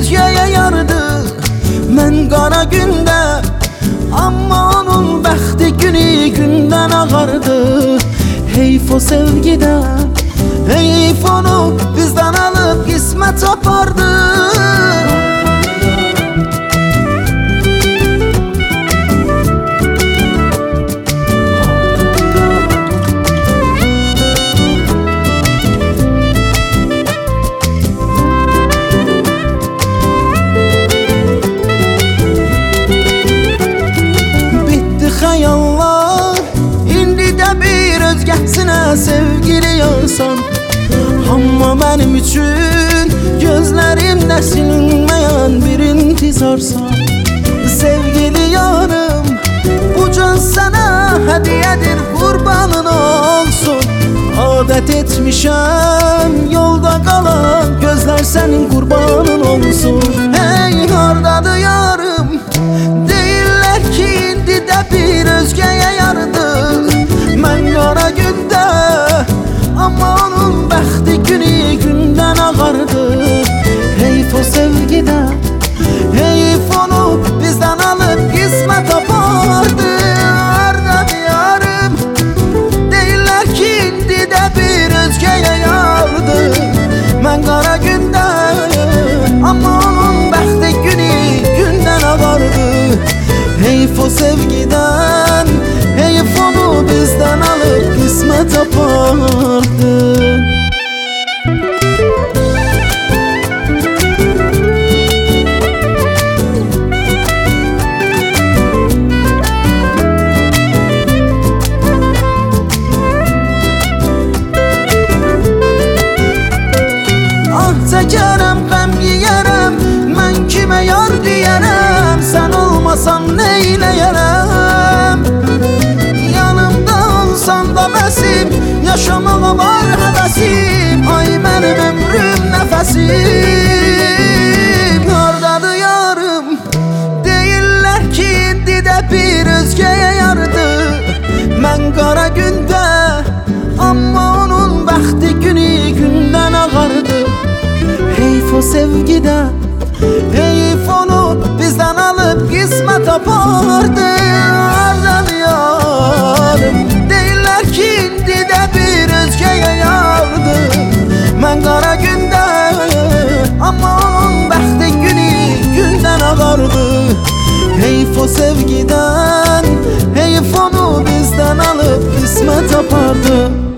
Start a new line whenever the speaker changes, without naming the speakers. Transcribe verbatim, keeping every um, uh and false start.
özgəyə yardı. Mən qara gündə, amma onun bəxti günü gündən ağardı. Heyf o sevgidən, heyf onu bizdən alıb qismət apardı. Xəyallar, indi də bir özgəsinə sevgili yarsan. Amma mənim üçün gözlərimdə silinməyən bir intizarsan. Sevgili yarım, bu can sənə hədiyyədir, qurbanın olsun. Adət etmişəm yolda qalan gözlər sənin qurbanın olsun. Hey, hardadır yarım? Deyirlər ki, indi də bir özgəyə yardı. Mən qara gündə, amma onun bəxti günü gündən ağardı. Heyf o sevgidən, heyf onu bizdən alıb qismət apardı. Hardadır yarım? Deyirlər ki, indi də bir özgəyə yardı. Mən qara gündə, amma onun bəxti günü gündən ağardı. Heyf o sevgiden, heyf onu bizden alıp kısmet apardı. Ah çəkərəm, qəm yiyərəm, mən kimə yar deyərəm? Sən olmasan neyləyərəm? Yanımda olsan da bəsim, yaşamağa var həvəsim. Ay mənim ömrüm, nəfəsim. Hardadır yarım? Deyirlər ki, indi də bir özgəyə yardı. Mən qara gündə, amma onun bəxti günü gündən ağardı. Heyf o sevgidən, heyf onu bizdən alıb qismət apardı. Hardadır yarım? Deyirlər ki, indi də bir özgəyə yardı. Mən qara gündə, amma onun bəxti günü gündən ağardı. Heyf o sevgidən, heyf onu bizdən alıb qismət apardı.